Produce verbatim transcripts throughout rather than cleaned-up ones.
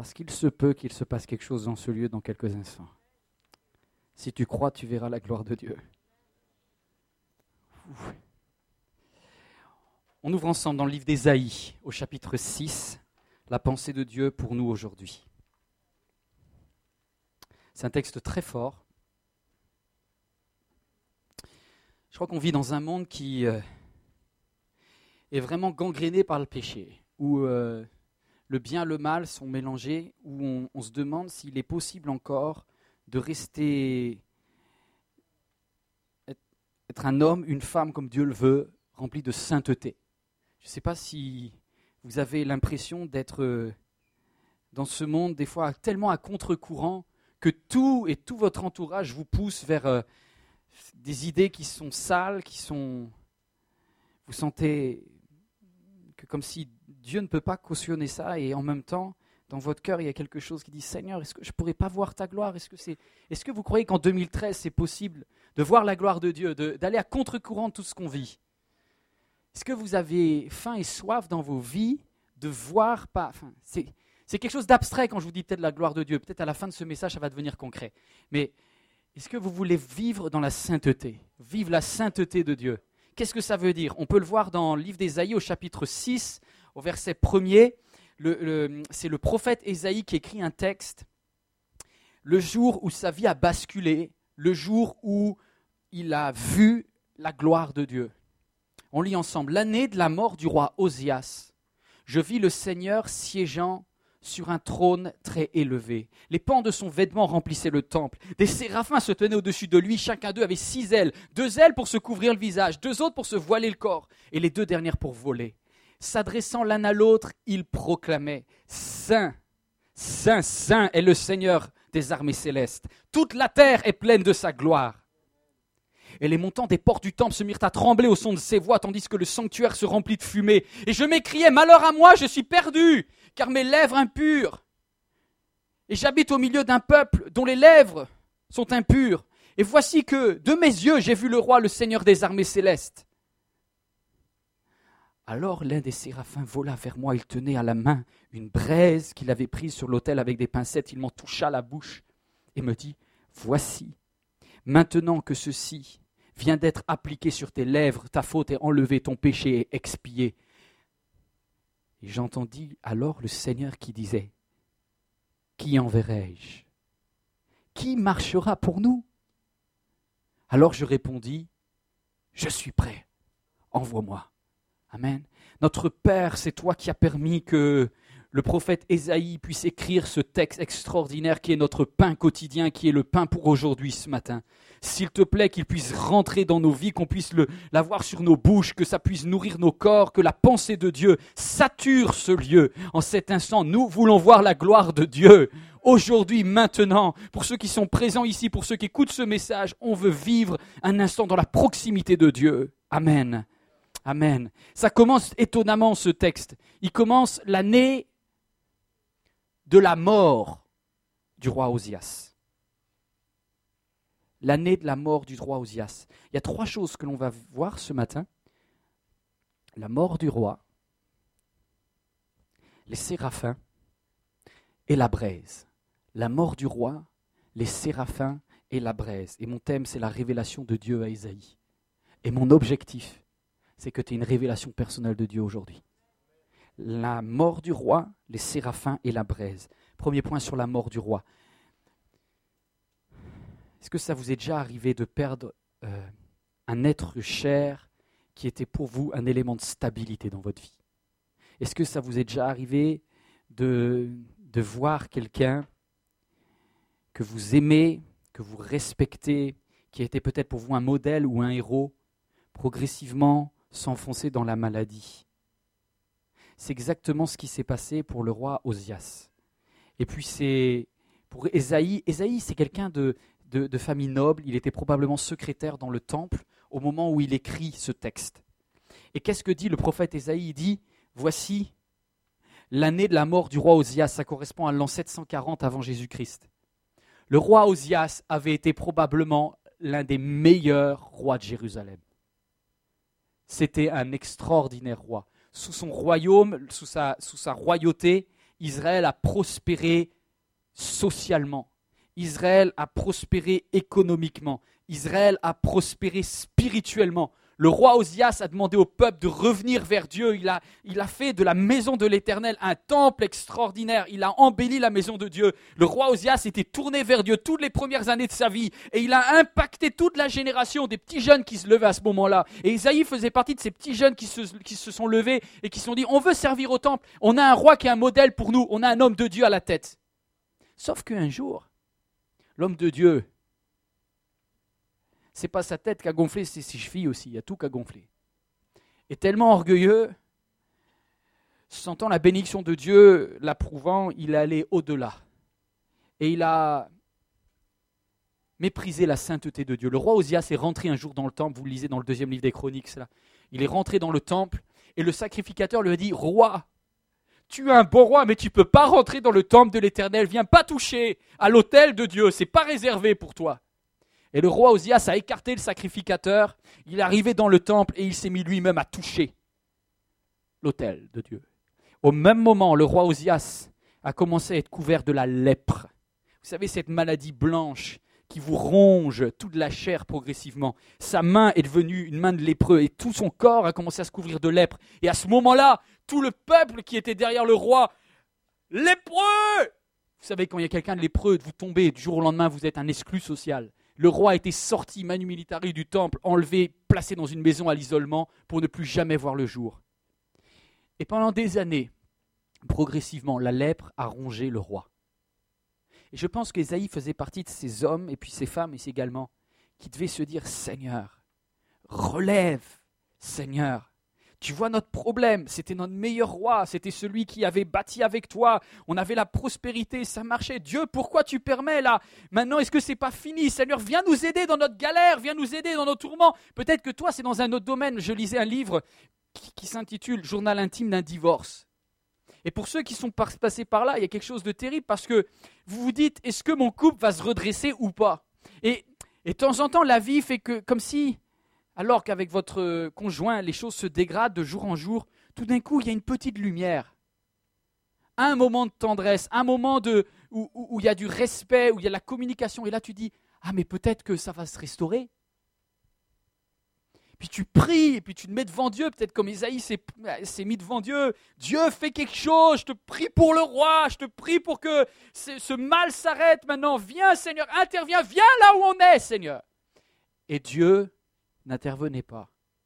Parce qu'il se peut qu'il se passe quelque chose dans ce lieu dans quelques instants. Si tu crois, tu verras la gloire de Dieu. Ouf. On ouvre ensemble dans le livre d'Ésaïe, au chapitre six, la pensée de Dieu pour nous aujourd'hui. C'est un texte très fort. Je crois qu'on vit dans un monde qui euh, est vraiment gangréné par le péché, où euh, le bien et le mal sont mélangés, où on, on se demande s'il est possible encore de rester, être, être un homme, une femme comme Dieu le veut, rempli de sainteté. Je ne sais pas si vous avez l'impression d'être euh, dans ce monde, des fois tellement à contre-courant, que tout et tout votre entourage vous pousse vers euh, des idées qui sont sales, qui sont... Vous sentez que comme si Dieu ne peut pas cautionner ça, et en même temps, dans votre cœur, il y a quelque chose qui dit « Seigneur, est-ce que je ne pourrais pas voir ta gloire ? Est-ce que, c'est, est-ce que vous croyez qu'en deux mille treize, c'est possible de voir la gloire de Dieu, de, d'aller à contre-courant de tout ce qu'on vit ? Est-ce que vous avez faim et soif dans vos vies de voir pas... Enfin, c'est, c'est quelque chose d'abstrait quand je vous dis peut-être la gloire de Dieu. Peut-être à la fin de ce message, ça va devenir concret. Mais est-ce que vous voulez vivre dans la sainteté ? Vivre la sainteté de Dieu. Qu'est-ce que ça veut dire ? On peut le voir dans le livre d'Ésaïe au chapitre six, au verset premier. Le, le, c'est le prophète Ésaïe qui écrit un texte. Le jour où sa vie a basculé, le jour où il a vu la gloire de Dieu. On lit ensemble. L'année de la mort du roi Osias, je vis le Seigneur siégeant sur un trône très élevé. Les pans de son vêtement remplissaient le temple. Des séraphins se tenaient au-dessus de lui. Chacun d'eux avait six ailes. Deux ailes pour se couvrir le visage, deux autres pour se voiler le corps, et les deux dernières pour voler. S'adressant l'un à l'autre, ils proclamaient « Saint, Saint, Saint est le Seigneur des armées célestes. Toute la terre est pleine de sa gloire. » Et les montants des portes du temple se mirent à trembler au son de ses voix, tandis que le sanctuaire se remplit de fumée. Et je m'écriais, malheur à moi, je suis perdu, car mes lèvres impures. Et j'habite au milieu d'un peuple dont les lèvres sont impures. Et voici que, de mes yeux, j'ai vu le roi, le Seigneur des armées célestes. Alors l'un des séraphins vola vers moi, il tenait à la main une braise qu'il avait prise sur l'autel avec des pincettes. Il m'en toucha la bouche et me dit, voici, maintenant que ceci vient d'être appliqué sur tes lèvres, ta faute est enlevée, ton péché est expié. Et j'entendis alors le Seigneur qui disait, qui enverrai-je ? Qui marchera pour nous ? Alors je répondis, je suis prêt, envoie-moi. Amen. Notre Père, c'est toi qui as permis que le prophète Ésaïe puisse écrire ce texte extraordinaire qui est notre pain quotidien, qui est le pain pour aujourd'hui ce matin. S'il te plaît, qu'il puisse rentrer dans nos vies, qu'on puisse le, l'avoir sur nos bouches, que ça puisse nourrir nos corps, que la pensée de Dieu sature ce lieu. En cet instant, nous voulons voir la gloire de Dieu. Aujourd'hui, maintenant, pour ceux qui sont présents ici, pour ceux qui écoutent ce message, on veut vivre un instant dans la proximité de Dieu. Amen. Amen. Ça commence étonnamment ce texte. Il commence l'année de la mort du roi Osias. L'année de la mort du roi Osias. Il y a trois choses que l'on va voir ce matin. La mort du roi, les séraphins et la braise. La mort du roi, les séraphins et la braise. Et mon thème, c'est la révélation de Dieu à Ésaïe. Et mon objectif, c'est que tu aies une révélation personnelle de Dieu aujourd'hui. La mort du roi, les séraphins et la braise. Premier point sur la mort du roi. Est-ce que ça vous est déjà arrivé de perdre euh, un être cher qui était pour vous un élément de stabilité dans votre vie ? Est-ce que ça vous est déjà arrivé de, de voir quelqu'un que vous aimez, que vous respectez, qui était peut-être pour vous un modèle ou un héros, progressivement s'enfoncer dans la maladie ? C'est exactement ce qui s'est passé pour le roi Osias. Et puis c'est pour Ésaïe. Ésaïe, c'est quelqu'un de, de, de famille noble. Il était probablement secrétaire dans le temple au moment où il écrit ce texte. Et qu'est-ce que dit le prophète Ésaïe ? Il dit, voici l'année de la mort du roi Osias. Ça correspond à l'an sept cent quarante avant Jésus-Christ. Le roi Osias avait été probablement l'un des meilleurs rois de Jérusalem. C'était un extraordinaire roi. Sous son royaume, sous sa, sous sa royauté, Israël a prospéré socialement. Israël a prospéré économiquement. Israël a prospéré spirituellement. Le roi Osias a demandé au peuple de revenir vers Dieu. Il a, il a fait de la maison de l'Éternel un temple extraordinaire. Il a embelli la maison de Dieu. Le roi Osias était tourné vers Dieu toutes les premières années de sa vie. Et il a impacté toute la génération des petits jeunes qui se levaient à ce moment-là. Et Isaïe faisait partie de ces petits jeunes qui se, qui se sont levés et qui se sont dit, on veut servir au temple. On a un roi qui est un modèle pour nous. On a un homme de Dieu à la tête. Sauf qu'un jour, l'homme de Dieu, c'est pas sa tête qui a gonflé, c'est ses chevilles aussi, il y a tout qui a gonflé. Et tellement orgueilleux, sentant la bénédiction de Dieu, l'approuvant, il est allé au-delà. Et il a méprisé la sainteté de Dieu. Le roi Osias est rentré un jour dans le temple, vous le lisez dans le deuxième livre des Chroniques, cela. Il est rentré dans le temple et le sacrificateur lui a dit, roi, tu es un bon roi, mais tu ne peux pas rentrer dans le temple de l'Éternel, viens pas toucher à l'autel de Dieu, c'est pas réservé pour toi. Et le roi Osias a écarté le sacrificateur, il est arrivé dans le temple et il s'est mis lui-même à toucher l'autel de Dieu. Au même moment, le roi Osias a commencé à être couvert de la lèpre. Vous savez, cette maladie blanche qui vous ronge toute la chair progressivement. Sa main est devenue une main de lépreux et tout son corps a commencé à se couvrir de lèpre. Et à ce moment-là, tout le peuple qui était derrière le roi, lépreux! Vous savez, quand il y a quelqu'un de lépreux, vous tombez, du jour au lendemain, vous êtes un exclu social. Le roi a été sorti manu militari du temple, enlevé, placé dans une maison à l'isolement pour ne plus jamais voir le jour. Et pendant des années, progressivement, la lèpre a rongé le roi. Et je pense qu'Ésaïe faisait partie de ces hommes, et puis ces femmes aussi également, qui devaient se dire « Seigneur, relève, Seigneur ». Tu vois notre problème, c'était notre meilleur roi, c'était celui qui avait bâti avec toi, on avait la prospérité, ça marchait. Dieu, pourquoi tu permets là? Maintenant, est-ce que c'est pas fini? Seigneur, viens nous aider dans notre galère, viens nous aider dans nos tourments. Peut-être que toi, c'est dans un autre domaine. Je lisais un livre qui, qui s'intitule « Journal intime d'un divorce ». Et pour ceux qui sont par, passés par là, il y a quelque chose de terrible parce que vous vous dites, est-ce que mon couple va se redresser ou pas? Et, et de temps en temps, la vie fait que, comme si... Alors qu'avec votre conjoint, les choses se dégradent de jour en jour, tout d'un coup, il y a une petite lumière. Un moment de tendresse, un moment de, où, où, où il y a du respect, où il y a la communication. Et là, tu dis, ah mais peut-être que ça va se restaurer. Puis tu pries, et puis tu te mets devant Dieu, peut-être comme Ésaïe s'est, s'est mis devant Dieu. Dieu, fais quelque chose, je te prie pour le roi, je te prie pour que ce, ce mal s'arrête maintenant. Viens Seigneur, interviens, viens là où on est Seigneur. Et Dieu n'intervenez pas.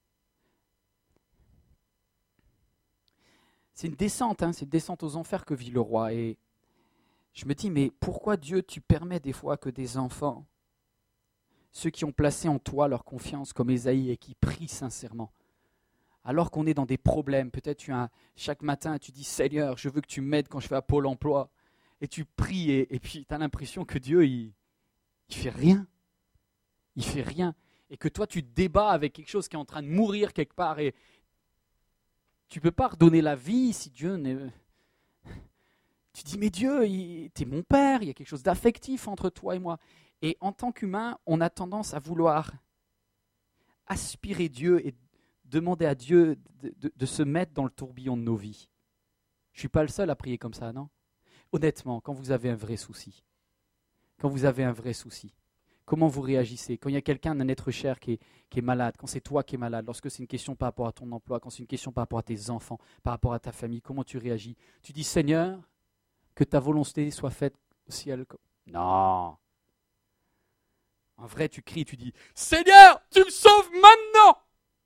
C'est une descente, hein, c'est une descente aux enfers que vit le roi. Et je me dis, mais pourquoi Dieu, tu permets des fois que des enfants, ceux qui ont placé en toi leur confiance comme Ésaïe et qui prient sincèrement, alors qu'on est dans des problèmes, peut-être tu as, chaque matin tu dis, Seigneur, je veux que tu m'aides quand je fais à Pôle emploi, et tu pries et, et puis tu as l'impression que Dieu, il ne fait rien. Il fait rien. Et que toi, tu te débats avec quelque chose qui est en train de mourir quelque part. Et tu ne peux pas redonner la vie si Dieu n'est... Tu dis, mais Dieu, tu es mon père, il y a quelque chose d'affectif entre toi et moi. Et en tant qu'humain, on a tendance à vouloir aspirer Dieu et demander à Dieu de, de, de se mettre dans le tourbillon de nos vies. Je ne suis pas le seul à prier comme ça, non? Honnêtement, quand vous avez un vrai souci, quand vous avez un vrai souci, comment vous réagissez? Quand il y a quelqu'un d'un être cher qui est, qui est malade, quand c'est toi qui es malade, lorsque c'est une question par rapport à ton emploi, quand c'est une question par rapport à tes enfants, par rapport à ta famille, comment tu réagis? Tu dis, Seigneur, que ta volonté soit faite au ciel. Non. En vrai, tu cries, tu dis, Seigneur, tu me sauves maintenant.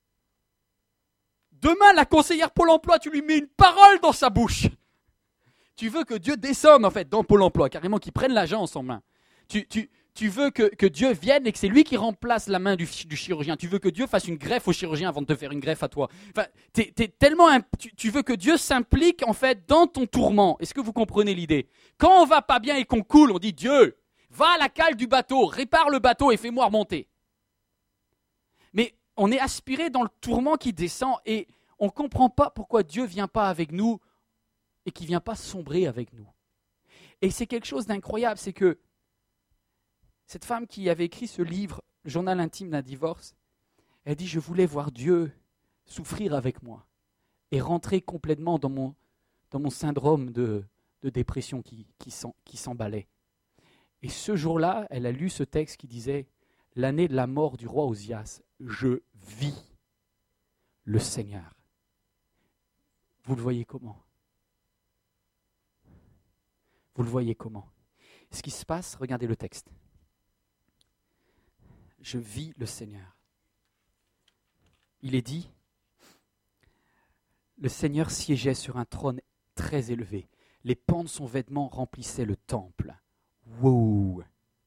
Demain, la conseillère Pôle emploi, tu lui mets une parole dans sa bouche. Tu veux que Dieu descende, en fait, dans Pôle emploi, carrément, qu'il prenne l'agence en main. Tu... tu Tu veux que, que Dieu vienne et que c'est lui qui remplace la main du, du chirurgien. Tu veux que Dieu fasse une greffe au chirurgien avant de te faire une greffe à toi. Enfin, t'es, t'es tellement un, tu, tu veux que Dieu s'implique en fait dans ton tourment. Est-ce que vous comprenez l'idée? Quand on va pas bien et qu'on coule, on dit Dieu, va à la cale du bateau, répare le bateau et fais-moi remonter. Mais on est aspiré dans le tourment qui descend et on ne comprend pas pourquoi Dieu ne vient pas avec nous et qu'il ne vient pas sombrer avec nous. Et c'est quelque chose d'incroyable, c'est que cette femme qui avait écrit ce livre, le journal intime d'un divorce, elle dit « Je voulais voir Dieu souffrir avec moi et rentrer complètement dans mon, dans mon syndrome de, de dépression qui, qui, s'en, qui s'emballait. Et ce jour-là, elle a lu ce texte qui disait « L'année de la mort du roi Osias, je vis le Seigneur. » Vous le voyez comment ? Vous le voyez comment ? Ce qui se passe, regardez le texte. « Je vis le Seigneur. » Il est dit « Le Seigneur siégeait sur un trône très élevé. Les pans de son vêtement remplissaient le temple. » Wow!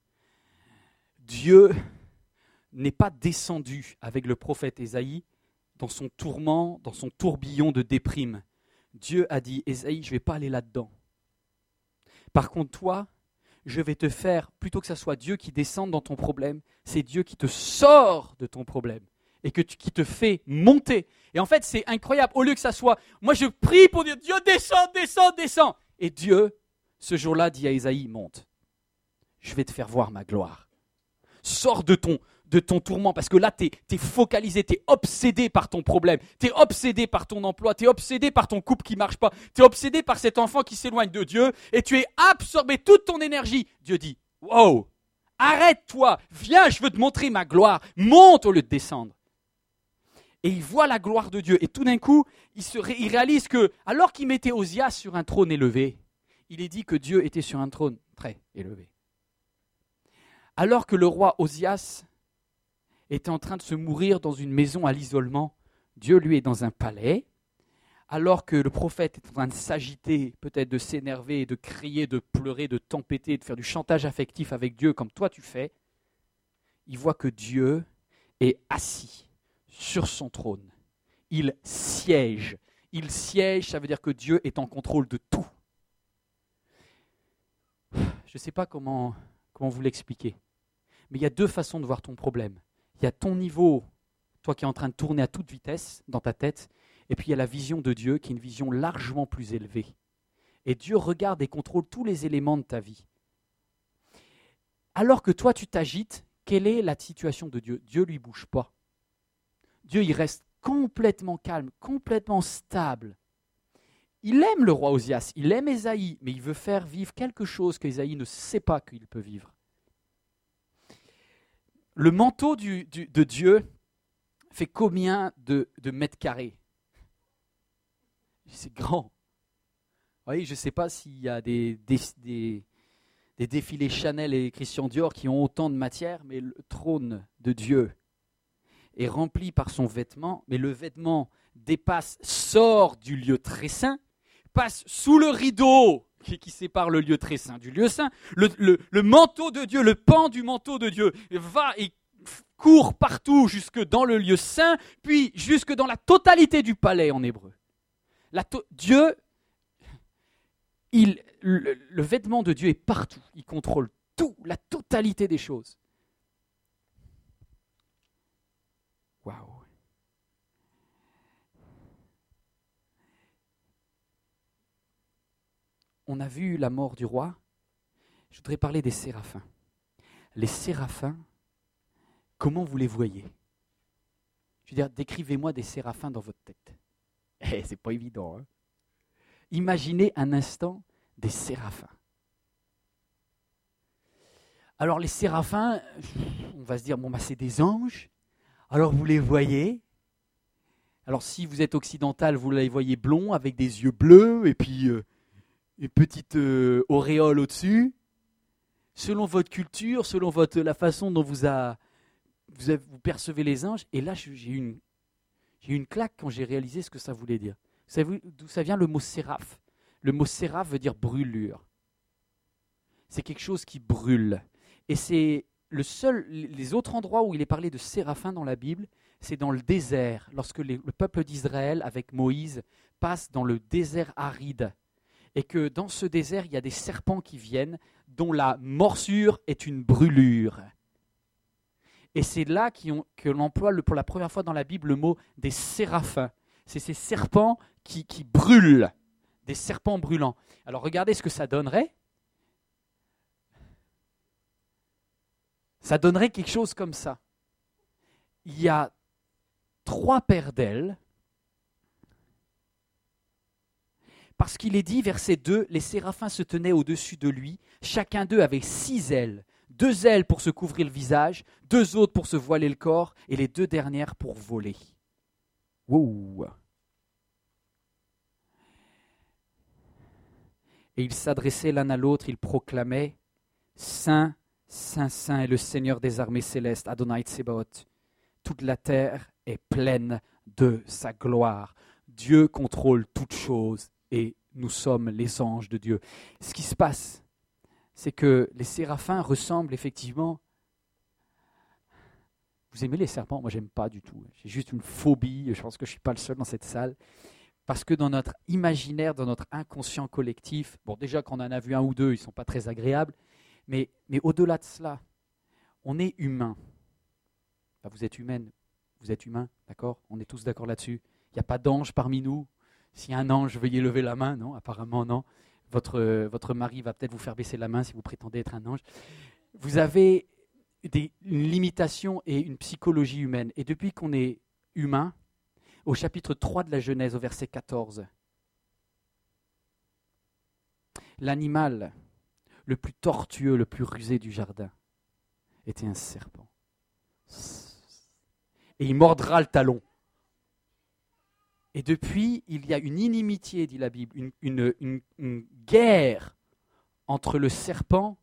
Dieu n'est pas descendu avec le prophète Ésaïe dans son tourment, dans son tourbillon de déprime. Dieu a dit, Ésaïe, je ne vais pas aller là-dedans. Par contre, toi, je vais te faire, plutôt que ce soit Dieu qui descende dans ton problème, c'est Dieu qui te sort de ton problème et que tu, qui te fait monter. Et en fait, c'est incroyable. Au lieu que ça soit, moi je prie pour dire, Dieu descend, descend, descend. Et Dieu, ce jour-là, dit à Ésaïe, monte. Je vais te faire voir ma gloire. Sors de ton, de ton tourment, parce que là, tu es focalisé, tu es obsédé par ton problème, tu es obsédé par ton emploi, tu es obsédé par ton couple qui ne marche pas, tu es obsédé par cet enfant qui s'éloigne de Dieu, et tu es absorbé toute ton énergie. Dieu dit, wow, arrête-toi, viens, je veux te montrer ma gloire, monte au lieu de descendre. Et il voit la gloire de Dieu, et tout d'un coup, il, se ré, il réalise que, alors qu'il mettait Osias sur un trône élevé, il est dit que Dieu était sur un trône très élevé. Alors que le roi Osias était en train de se mourir dans une maison à l'isolement, Dieu lui est dans un palais. Alors que le prophète est en train de s'agiter, peut-être de s'énerver, de crier, de pleurer, de tempêter, de faire du chantage affectif avec Dieu comme toi tu fais, il voit que Dieu est assis sur son trône. Il siège. Il siège, ça veut dire que Dieu est en contrôle de tout. Je ne sais pas comment... Comment vous l'expliquer? Mais il y a deux façons de voir ton problème. Il y a ton niveau, toi qui es en train de tourner à toute vitesse dans ta tête, et puis il y a la vision de Dieu qui est une vision largement plus élevée. Et Dieu regarde et contrôle tous les éléments de ta vie. Alors que toi tu t'agites, quelle est la situation de Dieu? Dieu ne lui bouge pas. Dieu il reste complètement calme, complètement stable. Il aime le roi Osias, il aime Ésaïe, mais il veut faire vivre quelque chose qu'Ésaïe ne sait pas qu'il peut vivre. Le manteau du, du, de Dieu fait combien de, de mètres carrés? C'est grand. Vous voyez, je ne sais pas s'il y a des, des, des, des défilés Chanel et Christian Dior qui ont autant de matière, mais le trône de Dieu est rempli par son vêtement, mais le vêtement dépasse, sort du lieu très saint, passe sous le rideau qui, qui sépare le lieu très saint du lieu saint. Le, le, le manteau de Dieu, le pan du manteau de Dieu va et court partout jusque dans le lieu saint, puis jusque dans la totalité du palais en hébreu. La to- Dieu, il, le, le vêtement de Dieu est partout. Il contrôle tout, la totalité des choses. Waouh! On a vu la mort du roi. Je voudrais parler des séraphins. Les séraphins, comment vous les voyez? Je veux dire, décrivez-moi des séraphins dans votre tête. Eh, c'est pas évident. Hein? Imaginez un instant des séraphins. Alors les séraphins, on va se dire, bon, bah, c'est des anges. Alors vous les voyez. Alors si vous êtes occidental, vous les voyez blonds avec des yeux bleus et puis... Euh, une petite euh, auréole au-dessus, selon votre culture, selon votre, la façon dont vous, a, vous, avez, vous percevez les anges. Et là, j'ai eu une, j'ai eu une claque quand j'ai réalisé ce que ça voulait dire. Vous savez d'où ça vient le mot séraphe? Le mot séraphe veut dire brûlure. C'est quelque chose qui brûle. Et c'est le seul, les autres endroits où il est parlé de séraphins dans la Bible, c'est dans le désert, lorsque les, le peuple d'Israël, avec Moïse, passe dans le désert aride. Et que dans ce désert, il y a des serpents qui viennent, dont la morsure est une brûlure. Et c'est là qu'on, que l'on emploie le, pour la première fois dans la Bible le mot des séraphins. C'est ces serpents qui, qui brûlent, des serpents brûlants. Alors regardez ce que ça donnerait. Ça donnerait quelque chose comme ça. Il y a trois paires d'ailes. Parce qu'il est dit, verset deux, les séraphins se tenaient au-dessus de lui, chacun d'eux avait six ailes, deux ailes pour se couvrir le visage, deux autres pour se voiler le corps, et les deux dernières pour voler. Wow. Et ils s'adressaient l'un à l'autre, ils proclamaient « Saint, Saint, Saint est le Seigneur des armées célestes, Adonai Tsebaoth. Toute la terre est pleine de sa gloire. Dieu contrôle toutes choses et nous sommes les anges de Dieu. » Ce qui se passe, c'est que les séraphins ressemblent effectivement... Vous aimez les serpents? Moi, j'aime pas du tout. J'ai juste une phobie, je pense que je ne suis pas le seul dans cette salle. Parce que dans notre imaginaire, dans notre inconscient collectif, bon déjà quand on en a vu un ou deux, ils ne sont pas très agréables, mais, mais au-delà de cela, on est humain. Enfin, vous êtes humaine, vous êtes humain, d'accord? On est tous d'accord là-dessus. Il n'y a pas d'ange parmi nous. S'il y a un ange, veuillez lever la main. Non, apparemment non. Votre, euh, votre mari va peut-être vous faire baisser la main si vous prétendez être un ange. Vous avez des, une limitation et une psychologie humaine. Et depuis qu'on est humain, au chapitre trois de la Genèse, au verset quatorze. L'animal le plus tortueux, le plus rusé du jardin était un serpent. Et il mordra le talon. Et depuis, il y a une inimitié, dit la Bible, une, une, une, une guerre entre le serpent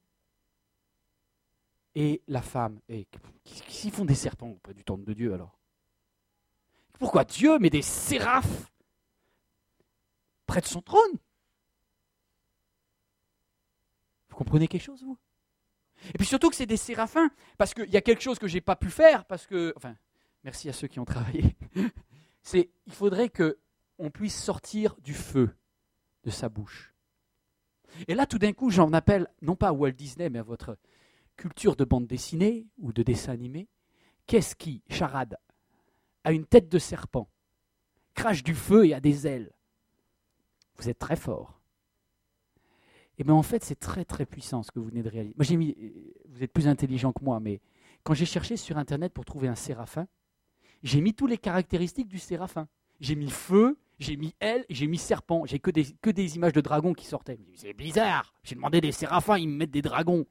et la femme. Et qu'est-ce qu'ils font des serpents auprès du temple de Dieu alors? Pourquoi Dieu met des séraphes près de son trône? Vous comprenez quelque chose, vous? Et puis surtout que c'est des séraphins, parce qu'il y a quelque chose que je n'ai pas pu faire, parce que, enfin, merci à ceux qui ont travaillé, c'est il faudrait qu'on puisse sortir du feu de sa bouche. Et là, tout d'un coup, j'en appelle, non pas à Walt Disney, mais à votre culture de bande dessinée ou de dessin animé. Qu'est-ce qui, charade, a une tête de serpent, crache du feu et a des ailes? Vous êtes très fort. Et bien en fait, c'est très très puissant ce que vous venez de réaliser. Moi, j'ai mis, vous êtes plus intelligent que moi, mais quand j'ai cherché sur Internet pour trouver un séraphin, j'ai mis toutes les caractéristiques du séraphin. J'ai mis feu, j'ai mis aile, j'ai mis serpent. J'ai que des, que des images de dragons qui sortaient. C'est bizarre, j'ai demandé des séraphins, ils me mettent des dragons.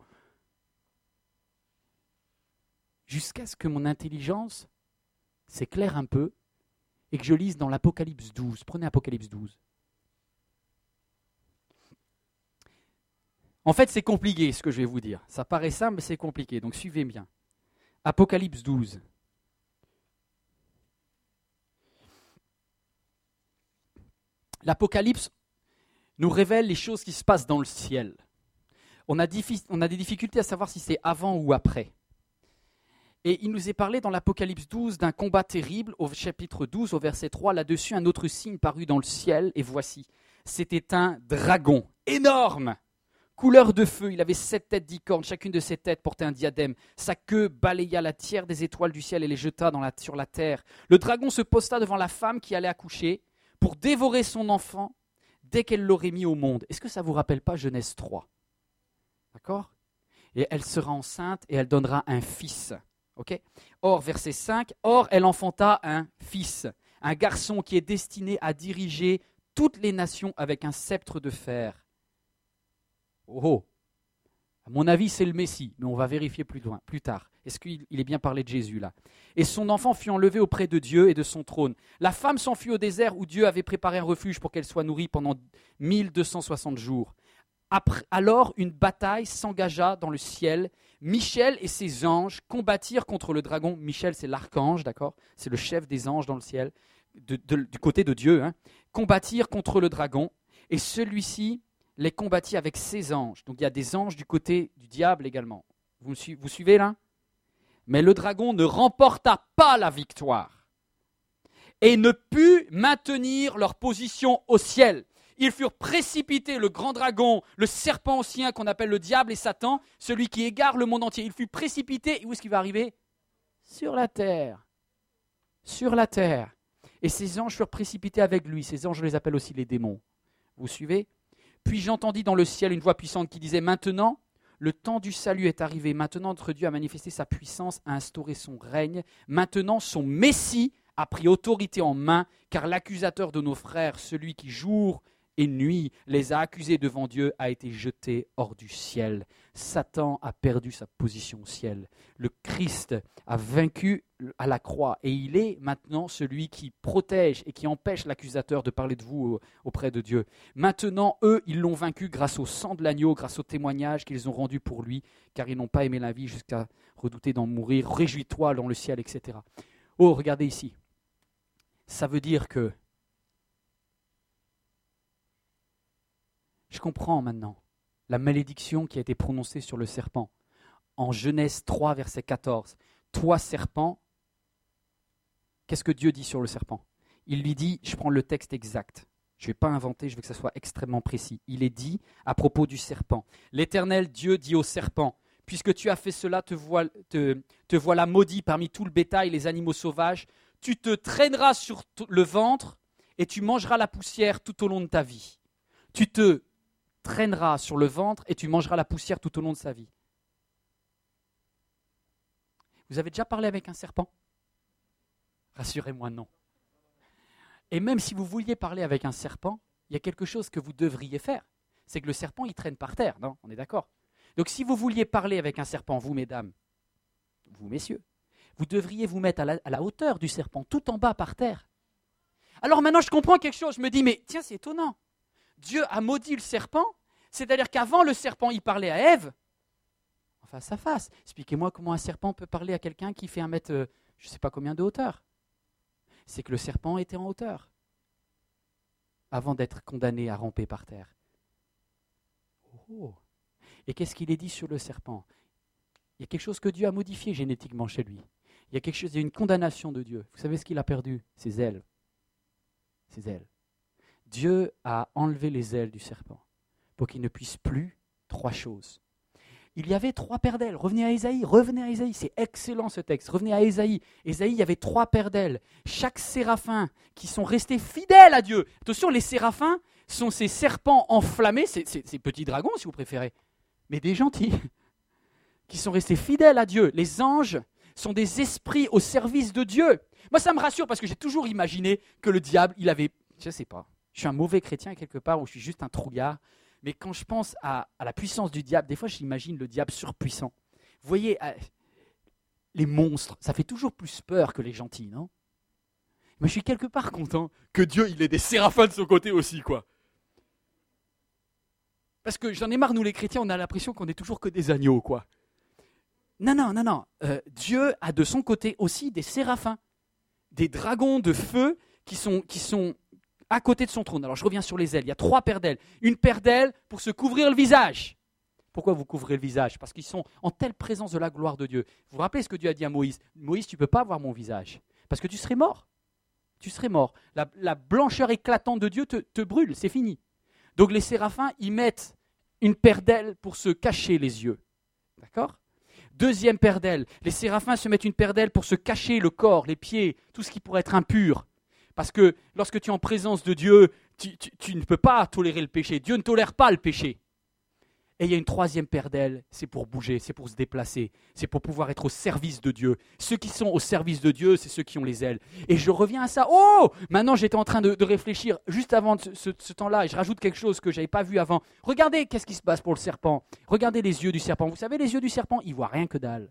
Jusqu'à ce que mon intelligence s'éclaire un peu et que je lise dans l'Apocalypse douze. Prenez Apocalypse douze. En fait, c'est compliqué ce que je vais vous dire. Ça paraît simple, mais c'est compliqué. Donc suivez bien. Apocalypse douze. L'Apocalypse nous révèle les choses qui se passent dans le ciel. On a, diffi- on a des difficultés à savoir si c'est avant ou après. Et il nous est parlé dans l'Apocalypse douze d'un combat terrible, au chapitre douze, au verset trois, là-dessus, un autre signe parut dans le ciel, et voici, c'était un dragon énorme, couleur de feu, il avait sept têtes, dix cornes, chacune de ses têtes portait un diadème, sa queue balaya la tiers des étoiles du ciel et les jeta dans la, sur la terre. Le dragon se posta devant la femme qui allait accoucher pour dévorer son enfant dès qu'elle l'aurait mis au monde. Est-ce que ça ne vous rappelle pas Genèse trois? D'accord? Et elle sera enceinte et elle donnera un fils. Okay. Or, verset cinq, or elle enfanta un fils, un garçon qui est destiné à diriger toutes les nations avec un sceptre de fer. Oh, oh. À mon avis, c'est le Messie, mais on va vérifier plus loin, plus tard. Est-ce qu'il est bien parlé de Jésus là? Et son enfant fut enlevé auprès de Dieu et de son trône. La femme s'enfuit au désert où Dieu avait préparé un refuge pour qu'elle soit nourrie pendant mille deux cent soixante jours. Après, alors, une bataille s'engagea dans le ciel. Michel et ses anges combattirent contre le dragon. Michel, c'est l'archange, d'accord? C'est le chef des anges dans le ciel, de, de, du côté de Dieu. Hein. Combattirent contre le dragon. Et celui-ci les combattit avec ses anges. Donc, il y a des anges du côté du diable également. Vous, me su- vous suivez là? Mais le dragon ne remporta pas la victoire et ne put maintenir leur position au ciel. Ils furent précipités, le grand dragon, le serpent ancien qu'on appelle le diable et Satan, celui qui égare le monde entier. Il fut précipité, et où est-ce qu'il va arriver? Sur la terre. Sur la terre. Et ces anges furent précipités avec lui. Ces anges, je les appelle aussi les démons. Vous suivez? Puis j'entendis dans le ciel une voix puissante qui disait « Maintenant, le temps du salut est arrivé. Maintenant, notre Dieu a manifesté sa puissance, a instauré son règne. Maintenant, son Messie a pris autorité en main, car l'accusateur de nos frères, celui qui jour et nuit, les a accusés devant Dieu, a été jeté hors du ciel. Satan a perdu sa position au ciel. Le Christ a vaincu à la croix et il est maintenant celui qui protège et qui empêche l'accusateur de parler de vous auprès de Dieu. Maintenant, eux, ils l'ont vaincu grâce au sang de l'agneau, grâce au témoignage qu'ils ont rendu pour lui, car ils n'ont pas aimé la vie jusqu'à redouter d'en mourir. Réjouis-toi dans le ciel, et cetera. Oh, regardez ici. Ça veut dire que je comprends maintenant la malédiction qui a été prononcée sur le serpent. En Genèse trois, verset quatorze. Toi, serpent, qu'est-ce que Dieu dit sur le serpent? Il lui dit, je prends le texte exact, je ne vais pas inventer, je veux que ça soit extrêmement précis. Il est dit à propos du serpent. L'Éternel Dieu dit au serpent, puisque tu as fait cela, te, voil, te, te voilà maudit parmi tout le bétail, les animaux sauvages, tu te traîneras sur t- le ventre et tu mangeras la poussière tout au long de ta vie. Tu te traîneras sur le ventre et tu mangeras la poussière tout au long de sa vie. Vous avez déjà parlé avec un serpent? Rassurez-moi, non. Et même si vous vouliez parler avec un serpent, il y a quelque chose que vous devriez faire. C'est que le serpent, il traîne par terre, non? On est d'accord? Donc si vous vouliez parler avec un serpent, vous mesdames, vous messieurs, vous devriez vous mettre à la, à la hauteur du serpent, tout en bas par terre. Alors maintenant, je comprends quelque chose. Je me dis, mais tiens, c'est étonnant. Dieu a maudit le serpent, c'est-à-dire qu'avant le serpent, il parlait à Ève, en face à face. Expliquez-moi comment un serpent peut parler à quelqu'un qui fait un mètre, euh, je ne sais pas combien de hauteur. C'est que le serpent était en hauteur, avant d'être condamné à ramper par terre. Oh. Et qu'est-ce qu'il est dit sur le serpent? Il y a quelque chose que Dieu a modifié génétiquement chez lui. Il y a quelque chose, il y a une condamnation de Dieu. Vous savez ce qu'il a perdu? Ses ailes. Ses ailes. Dieu a enlevé les ailes du serpent pour qu'il ne puisse plus trois choses. Il y avait trois paires d'ailes. Revenez à Ésaïe, revenez à Ésaïe. C'est excellent ce texte. Revenez à Ésaïe. Ésaïe, il y avait trois paires d'ailes. Chaque séraphin qui sont restés fidèles à Dieu. Attention, les séraphins sont ces serpents enflammés, ces, ces, ces petits dragons si vous préférez, mais des gentils, qui sont restés fidèles à Dieu. Les anges sont des esprits au service de Dieu. Moi, ça me rassure parce que j'ai toujours imaginé que le diable, il avait, je ne sais pas, je suis un mauvais chrétien quelque part ou je suis juste un trouillard, mais quand je pense à, à la puissance du diable, des fois j'imagine le diable surpuissant. Vous voyez, euh, les monstres, ça fait toujours plus peur que les gentils, non? Mais je suis quelque part content que Dieu, il ait des séraphins de son côté aussi, quoi. Parce que j'en ai marre, nous les chrétiens, on a l'impression qu'on n'est toujours que des agneaux, quoi. Non, non, non, non. Euh, Dieu a de son côté aussi des séraphins, des dragons de feu qui sont, qui sont à côté de son trône. Alors je reviens sur les ailes. Il y a trois paires d'ailes. Une paire d'ailes pour se couvrir le visage. Pourquoi vous couvrez le visage? Parce qu'ils sont en telle présence de la gloire de Dieu. Vous vous rappelez ce que Dieu a dit à Moïse? Moïse, tu ne peux pas voir mon visage parce que tu serais mort. Tu serais mort. La, la blancheur éclatante de Dieu te, te brûle, c'est fini. Donc les séraphins, ils mettent une paire d'ailes pour se cacher les yeux. D'accord? Deuxième paire d'ailes. Les séraphins se mettent une paire d'ailes pour se cacher le corps, les pieds, tout ce qui pourrait être impur. Parce que lorsque tu es en présence de Dieu, tu, tu, tu ne peux pas tolérer le péché. Dieu ne tolère pas le péché. Et il y a une troisième paire d'ailes, c'est pour bouger, c'est pour se déplacer, c'est pour pouvoir être au service de Dieu. Ceux qui sont au service de Dieu, c'est ceux qui ont les ailes. Et je reviens à ça. Oh! Maintenant, j'étais en train de, de réfléchir juste avant ce, ce, ce temps-là, et je rajoute quelque chose que je n'avais pas vu avant. Regardez qu'est-ce qui se passe pour le serpent. Regardez les yeux du serpent. Vous savez, les yeux du serpent, il ne voit rien que dalle.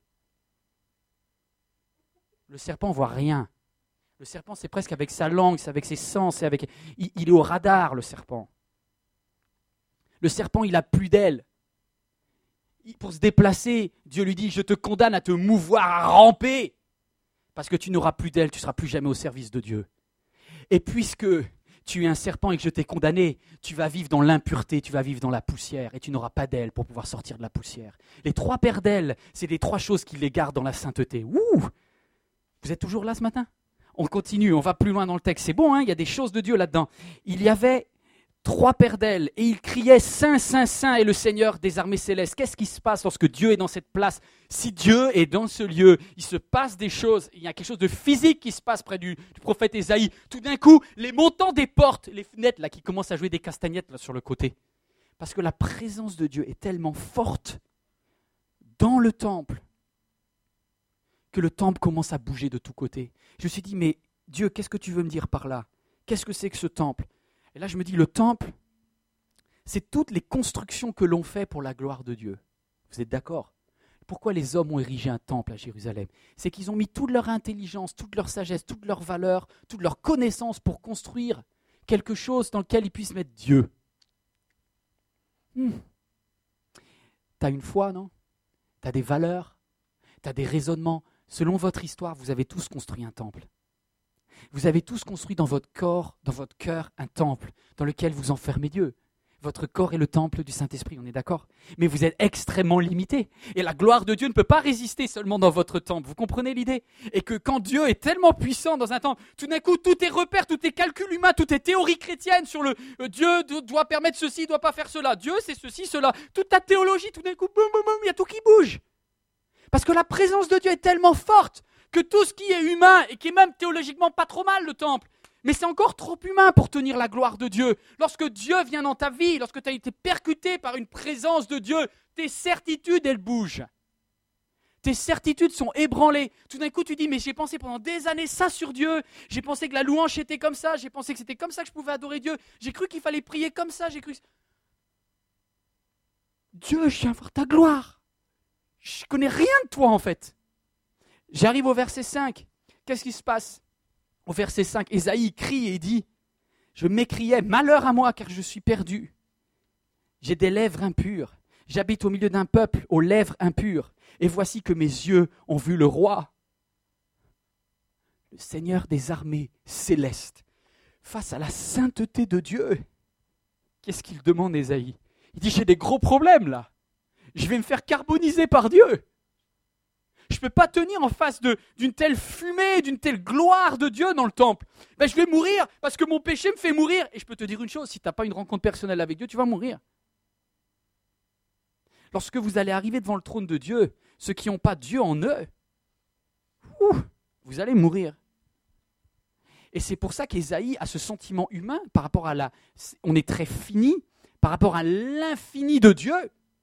Le serpent ne voit rien. Le serpent, c'est presque avec sa langue, c'est avec ses sens, c'est avec... il, il est au radar, le serpent. Le serpent, il n'a plus d'ailes. Pour se déplacer, Dieu lui dit, je te condamne à te mouvoir, à ramper, parce que tu n'auras plus d'ailes, tu ne seras plus jamais au service de Dieu. Et puisque tu es un serpent et que je t'ai condamné, tu vas vivre dans l'impureté, tu vas vivre dans la poussière, et tu n'auras pas d'ailes pour pouvoir sortir de la poussière. Les trois paires d'ailes, c'est les trois choses qui les gardent dans la sainteté. Ouh! Vous êtes toujours là ce matin? On continue, on va plus loin dans le texte. C'est bon, hein, il y a des choses de Dieu là-dedans. Il y avait trois paires d'ailes, et il criait « Saint, Saint, Saint est le Seigneur des armées célestes ». Qu'est-ce qui se passe lorsque Dieu est dans cette place? Si Dieu est dans ce lieu, il se passe des choses, il y a quelque chose de physique qui se passe près du, du prophète Ésaïe. Tout d'un coup, les montants des portes, les fenêtres là, qui commencent à jouer des castagnettes là, sur le côté. Parce que la présence de Dieu est tellement forte dans le temple que le temple commence à bouger de tous côtés. Je me suis dit, mais Dieu, qu'est-ce que tu veux me dire par là? Qu'est-ce que c'est que ce temple? Et là, je me dis, le temple, c'est toutes les constructions que l'on fait pour la gloire de Dieu. Vous êtes d'accord ? Pourquoi les hommes ont érigé un temple à Jérusalem ? C'est qu'ils ont mis toute leur intelligence, toute leur sagesse, toute leur valeur, toute leur connaissance pour construire quelque chose dans lequel ils puissent mettre Dieu. Hmm. T'as une foi, non ? T'as des valeurs, t'as des raisonnements. Selon votre histoire, vous avez tous construit un temple. Vous avez tous construit dans votre corps, dans votre cœur, un temple dans lequel vous enfermez Dieu. Votre corps est le temple du Saint-Esprit, on est d'accord ? Mais vous êtes extrêmement limité. Et la gloire de Dieu ne peut pas résister seulement dans votre temple. Vous comprenez l'idée ? Et que quand Dieu est tellement puissant dans un temple, tout d'un coup, tout est repère, tout est calcul humain, tout est théorie chrétienne sur le euh, Dieu doit permettre ceci, ne doit pas faire cela. Dieu, c'est ceci, cela. Toute ta théologie, tout d'un coup, boum, boum, boum, il y a tout qui bouge. Parce que la présence de Dieu est tellement forte que tout ce qui est humain, et qui est même théologiquement pas trop mal, le temple, mais c'est encore trop humain pour tenir la gloire de Dieu. Lorsque Dieu vient dans ta vie, lorsque tu as été percuté par une présence de Dieu, tes certitudes, elles bougent. Tes certitudes sont ébranlées. Tout d'un coup, tu dis, mais j'ai pensé pendant des années ça sur Dieu. J'ai pensé que la louange était comme ça. J'ai pensé que c'était comme ça que je pouvais adorer Dieu. J'ai cru qu'il fallait prier comme ça. J'ai cru... Dieu, je viens voir ta gloire. Je ne connais rien de toi, en fait. J'arrive au verset cinq. Qu'est-ce qui se passe ? Au verset cinq, Ésaïe crie et dit « Je m'écriais, malheur à moi, car je suis perdu. J'ai des lèvres impures. J'habite au milieu d'un peuple aux lèvres impures. Et voici que mes yeux ont vu le roi, le Seigneur des armées célestes, face à la sainteté de Dieu. » Qu'est-ce qu'il demande, Ésaïe ? Il dit « J'ai des gros problèmes, là. Je vais me faire carboniser par Dieu. » Je ne peux pas tenir en face de, d'une telle fumée, d'une telle gloire de Dieu dans le temple. Ben, je vais mourir parce que mon péché me fait mourir. Et je peux te dire une chose, si tu n'as pas une rencontre personnelle avec Dieu, tu vas mourir. Lorsque vous allez arriver devant le trône de Dieu, ceux qui n'ont pas Dieu en eux, ouh, vous allez mourir. Et c'est pour ça qu'Ésaïe a ce sentiment humain par rapport à la... On est très fini par rapport à l'infini de Dieu.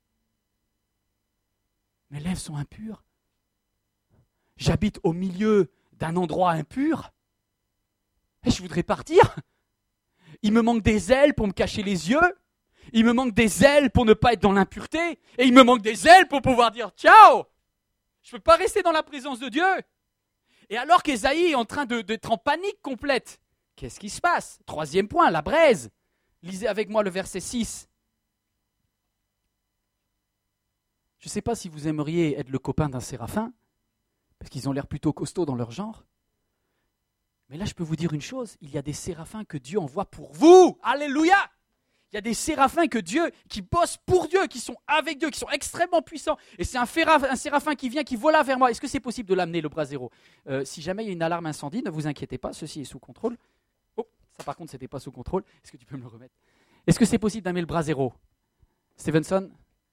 Mes lèvres sont impures. J'habite au milieu d'un endroit impur et je voudrais partir. Il me manque des ailes pour me cacher les yeux. Il me manque des ailes pour ne pas être dans l'impureté. Et il me manque des ailes pour pouvoir dire « Ciao !» Je ne peux pas rester dans la présence de Dieu. Et alors qu'Ésaïe est en train de, d'être en panique complète, qu'est-ce qui se passe ? Troisième point, la braise. Lisez avec moi le verset six. Je ne sais pas si vous aimeriez être le copain d'un séraphin, parce qu'ils ont l'air plutôt costauds dans leur genre. Mais là, je peux vous dire une chose, il y a des séraphins que Dieu envoie pour vous. Alléluia ! Il y a des séraphins que Dieu, qui bossent pour Dieu, qui sont avec Dieu, qui sont extrêmement puissants. Et c'est un, féra, un séraphin qui vient, qui vola vers moi. Est-ce que c'est possible de l'amener, le bras zéro ? euh, Si jamais il y a une alarme incendie, ne vous inquiétez pas, ceci est sous contrôle. Oh, ça par contre, ce n'était pas sous contrôle. Est-ce que tu peux me le remettre ? Est-ce que c'est possible d'amener le bras zéro ? Stevenson ?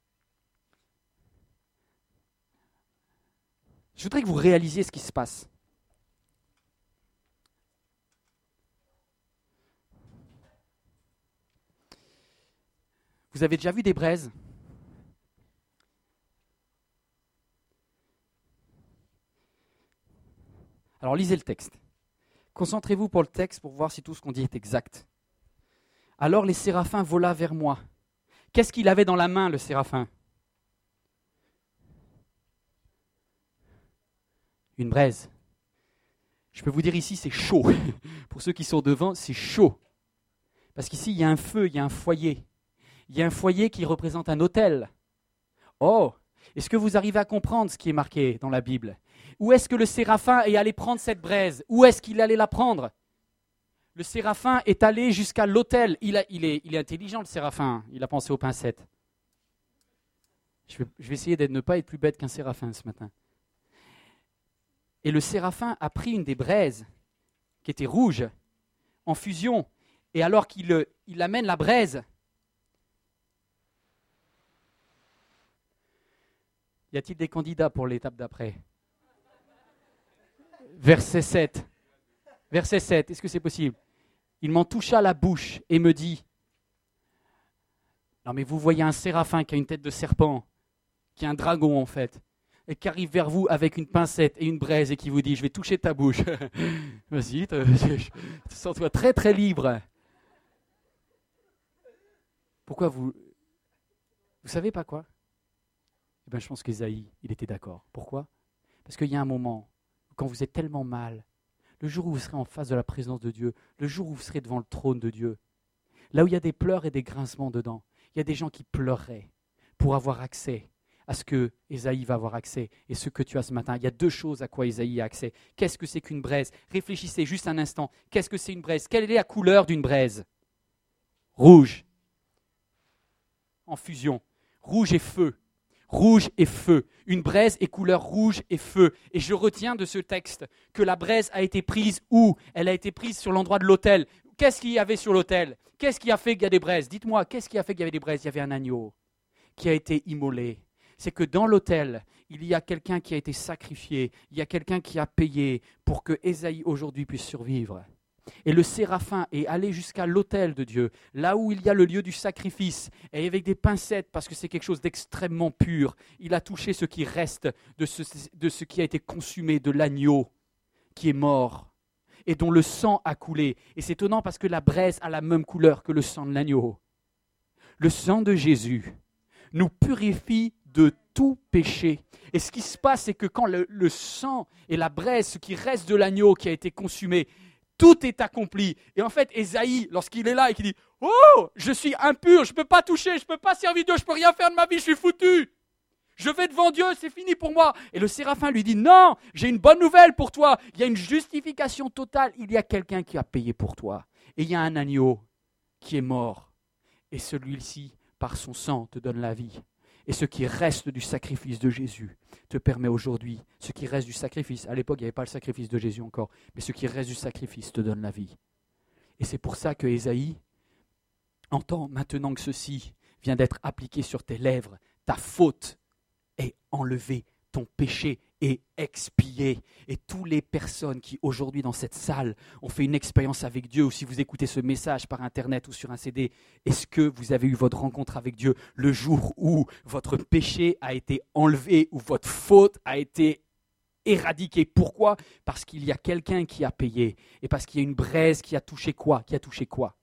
Je voudrais que vous réalisiez ce qui se passe. Vous avez déjà vu des braises ? Alors lisez le texte. Concentrez-vous pour le texte pour voir si tout ce qu'on dit est exact. Alors les séraphins vola vers moi. Qu'est-ce qu'il avait dans la main, le séraphin ? Une braise. Je peux vous dire ici, c'est chaud. Pour ceux qui sont devant, c'est chaud. Parce qu'ici, il y a un feu, il y a un foyer. Il y a un foyer qui représente un autel. Oh, est-ce que vous arrivez à comprendre ce qui est marqué dans la Bible ? Où est-ce que le séraphin est allé prendre cette braise ? Où est-ce qu'il allait la prendre ? Le séraphin est allé jusqu'à l'autel. Il, a, il, est, il est intelligent, le séraphin. Il a pensé aux pincettes. Je vais, je vais essayer de ne pas être plus bête qu'un séraphin ce matin. Et le séraphin a pris une des braises qui était rouge, en fusion. Et alors qu'il il amène la braise, y a-t-il des candidats pour l'étape d'après ? Verset sept. Verset sept, est-ce que c'est possible ? Il m'en toucha la bouche et me dit, non mais vous voyez un séraphin qui a une tête de serpent, qui est un dragon en fait, et qui arrive vers vous avec une pincette et une braise et qui vous dit, je vais toucher ta bouche. Vas-y, sens-toi très très libre. Pourquoi vous... Vous savez pas quoi? Eh bien, je pense qu'Ésaïe, il était d'accord. Pourquoi? Parce qu'il y a un moment, quand vous êtes tellement mal, le jour où vous serez en face de la présence de Dieu, le jour où vous serez devant le trône de Dieu, là où il y a des pleurs et des grincements dedans, il y a des gens qui pleureraient pour avoir accès à ce que Ésaïe va avoir accès et ce que tu as ce matin. Il y a deux choses à quoi Ésaïe a accès. Qu'est-ce que c'est qu'une braise? Réfléchissez juste un instant. Qu'est-ce que c'est une braise? Quelle est la couleur d'une braise? Rouge. En fusion. Rouge et feu. Rouge et feu. Une braise est couleur rouge et feu. Et je retiens de ce texte que la braise a été prise où? Elle a été prise sur l'endroit de l'autel. Qu'est-ce qu'il y avait sur l'autel? Qu'est-ce qui a fait qu'il y a des braises? Dites-moi, qu'est-ce qui a fait qu'il y avait des braises? Il y avait un agneau qui a été immolé. C'est que dans l'autel, il y a quelqu'un qui a été sacrifié, il y a quelqu'un qui a payé pour que Ésaïe aujourd'hui puisse survivre. Et le séraphin est allé jusqu'à l'autel de Dieu, là où il y a le lieu du sacrifice, et avec des pincettes, parce que c'est quelque chose d'extrêmement pur, il a touché ce qui reste de ce, de ce qui a été consumé, de l'agneau qui est mort, et dont le sang a coulé. Et c'est étonnant parce que la braise a la même couleur que le sang de l'agneau. Le sang de Jésus nous purifie de tout péché. Et ce qui se passe, c'est que quand le, le sang et la braise, ce qui reste de l'agneau qui a été consumé, tout est accompli. Et en fait, Ésaïe, lorsqu'il est là et qu'il dit « Oh, je suis impur, je ne peux pas toucher, je ne peux pas servir Dieu, je ne peux rien faire de ma vie, je suis foutu. Je vais devant Dieu, c'est fini pour moi. » Et le séraphin lui dit « Non, j'ai une bonne nouvelle pour toi. Il y a une justification totale. Il y a quelqu'un qui a payé pour toi. Et il y a un agneau qui est mort. Et celui-ci, par son sang, te donne la vie. Et ce qui reste du sacrifice de Jésus te permet aujourd'hui, ce qui reste du sacrifice, à l'époque il n'y avait pas le sacrifice de Jésus encore, mais ce qui reste du sacrifice te donne la vie. Et c'est pour ça que Ésaïe entend maintenant que ceci vient d'être appliqué sur tes lèvres, ta faute est enlevée, ton péché est expié. Et toutes les personnes qui aujourd'hui dans cette salle ont fait une expérience avec Dieu, ou si vous écoutez ce message par internet ou sur un C D, est-ce que vous avez eu votre rencontre avec Dieu le jour où votre péché a été enlevé, où votre faute a été éradiquée? Pourquoi? Parce qu'il y a quelqu'un qui a payé, et parce qu'il y a une braise qui a touché quoi? Qui a touché quoi?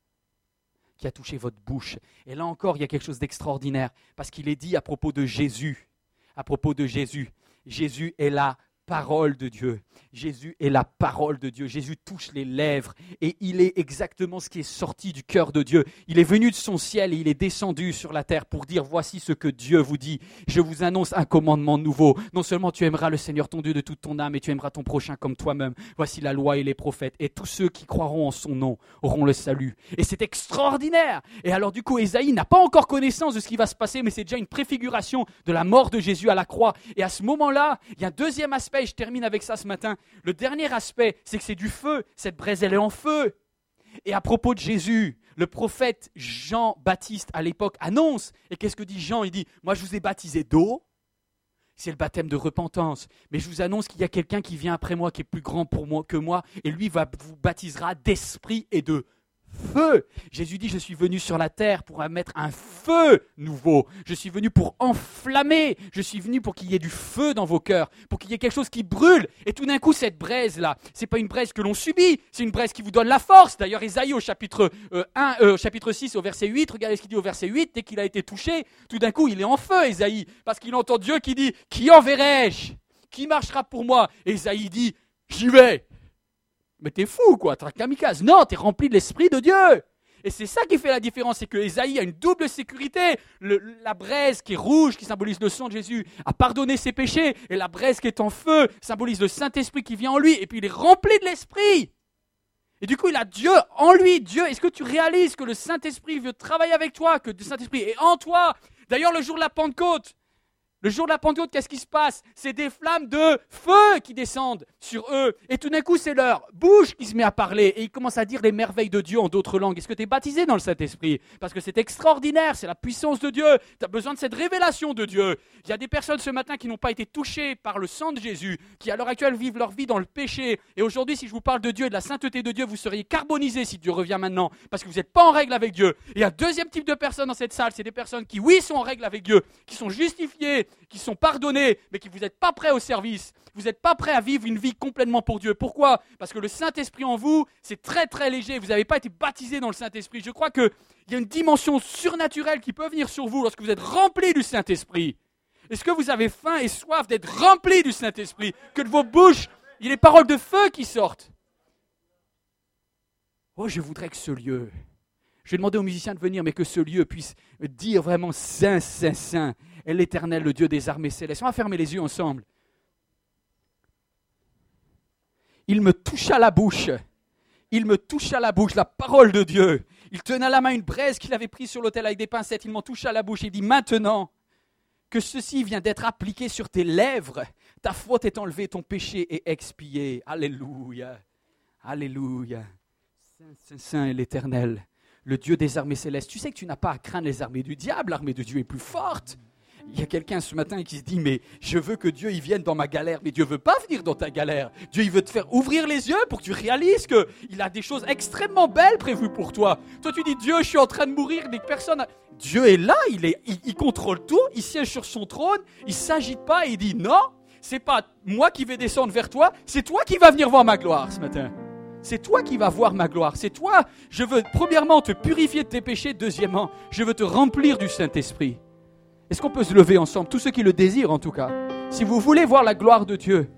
Qui a touché votre bouche. Et là encore, il y a quelque chose d'extraordinaire, parce qu'il est dit à propos de Jésus, à propos de Jésus, Jésus est la parole de Dieu. Jésus est la parole de Dieu. Jésus touche les lèvres et il est exactement ce qui est sorti du cœur de Dieu. Il est venu de son ciel et il est descendu sur la terre pour dire « Voici ce que Dieu vous dit. Je vous annonce un commandement nouveau. Non seulement tu aimeras le Seigneur ton Dieu de toute ton âme et tu aimeras ton prochain comme toi-même. Voici la loi et les prophètes. Et tous ceux qui croiront en son nom auront le salut. » Et c'est extraordinaire. Et alors du coup, Ésaïe n'a pas encore connaissance de ce qui va se passer, mais c'est déjà une préfiguration de la mort de Jésus à la croix. Et à ce moment-là, il y a un deuxième aspect. Et je termine avec ça ce matin. Le dernier aspect, c'est que c'est du feu. Cette braise, elle est en feu. Et à propos de Jésus, le prophète Jean-Baptiste à l'époque annonce. Et qu'est-ce que dit Jean? Il dit, moi je vous ai baptisé d'eau. C'est le baptême de repentance. Mais je vous annonce qu'il y a quelqu'un qui vient après moi, qui est plus grand pour moi que moi. Et lui va, vous baptisera d'esprit et de feu. Jésus dit, je suis venu sur la terre pour mettre un feu nouveau. Je suis venu pour enflammer. Je suis venu pour qu'il y ait du feu dans vos cœurs, pour qu'il y ait quelque chose qui brûle. Et tout d'un coup, cette braise-là, c'est pas une braise que l'on subit, c'est une braise qui vous donne la force. D'ailleurs, Ésaïe au chapitre, euh, un, euh, chapitre six, au verset huit, regardez ce qu'il dit au verset huit, dès qu'il a été touché, tout d'un coup, il est en feu, Ésaïe, parce qu'il entend Dieu qui dit, qui enverrai-je? Qui marchera pour moi? Ésaïe dit, j'y vais. Mais t'es fou, quoi, t'es un kamikaze. Non, t'es rempli de l'Esprit de Dieu. Et c'est ça qui fait la différence, c'est que Ésaïe a une double sécurité. Le, la braise qui est rouge, qui symbolise le sang de Jésus, a pardonné ses péchés. Et la braise qui est en feu symbolise le Saint-Esprit qui vient en lui. Et puis il est rempli de l'Esprit. Et du coup, il a Dieu en lui. Dieu, est-ce que tu réalises que le Saint-Esprit veut travailler avec toi, que le Saint-Esprit est en toi? D'ailleurs, le jour de la Pentecôte, Le jour de la Pentecôte, qu'est-ce qui se passe? C'est des flammes de feu qui descendent sur eux. Et tout d'un coup, c'est leur bouche qui se met à parler. Et ils commencent à dire les merveilles de Dieu en d'autres langues. Est-ce que tu es baptisé dans le Saint-Esprit? Parce que c'est extraordinaire, c'est la puissance de Dieu. Tu as besoin de cette révélation de Dieu. Il y a des personnes ce matin qui n'ont pas été touchées par le sang de Jésus, qui à l'heure actuelle vivent leur vie dans le péché. Et aujourd'hui, si je vous parle de Dieu et de la sainteté de Dieu, vous seriez carbonisés si Dieu revient maintenant. Parce que vous n'êtes pas en règle avec Dieu. Et il y a un deuxième type de personnes dans cette salle. C'est des personnes qui, oui, sont en règle avec Dieu, qui sont justifiées, qui sont pardonnés, mais qui vous n'êtes pas prêts au service. Vous n'êtes pas prêts à vivre une vie complètement pour Dieu. Pourquoi ? Parce que le Saint-Esprit en vous, c'est très très léger. Vous n'avez pas été baptisé dans le Saint-Esprit. Je crois qu'il y a une dimension surnaturelle qui peut venir sur vous lorsque vous êtes rempli du Saint-Esprit. Est-ce que vous avez faim et soif d'être rempli du Saint-Esprit ? Que de vos bouches, il y ait des paroles de feu qui sortent. Oh, je voudrais que ce lieu, je vais demander aux musiciens de venir, mais que ce lieu puisse dire vraiment Saint, Saint, Saint est l'Éternel, le Dieu des armées célestes. On va fermer les yeux ensemble. Il me toucha la bouche. Il me toucha la bouche, la parole de Dieu. Il tenait à la main une braise qu'il avait prise sur l'autel avec des pincettes. Il m'en toucha la bouche. Il dit, maintenant que ceci vient d'être appliqué sur tes lèvres, ta faute est enlevée, ton péché est expié. Alléluia. Alléluia. Saint, Saint, Saint est l'Éternel, le Dieu des armées célestes. Tu sais que tu n'as pas à craindre les armées du diable. L'armée de Dieu est plus forte. Il y a quelqu'un ce matin qui se dit, mais je veux que Dieu il vienne dans ma galère. Mais Dieu ne veut pas venir dans ta galère. Dieu il veut te faire ouvrir les yeux pour que tu réalises qu'il a des choses extrêmement belles prévues pour toi. Toi tu dis, Dieu, je suis en train de mourir, mais personne... A... Dieu est là, il, est, il, il contrôle tout, il siège sur son trône, il ne s'agite pas et il dit, non, c'est pas moi qui vais descendre vers toi, c'est toi qui vas venir voir ma gloire ce matin. C'est toi qui vas voir ma gloire. C'est toi, je veux premièrement te purifier de tes péchés, deuxièmement, je veux te remplir du Saint-Esprit. Est-ce qu'on peut se lever ensemble, tous ceux qui le désirent en tout cas, si vous voulez voir la gloire de Dieu.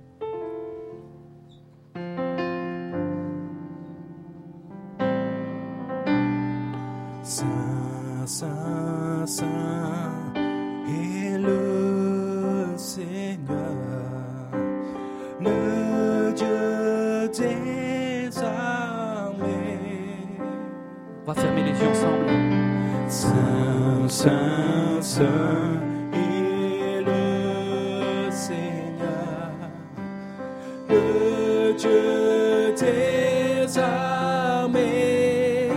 Saint, Saint, Saint est le Seigneur, le Dieu des armées. On va fermer les yeux ensemble. Saint, Saint, Saint est le Seigneur, le Dieu des armées.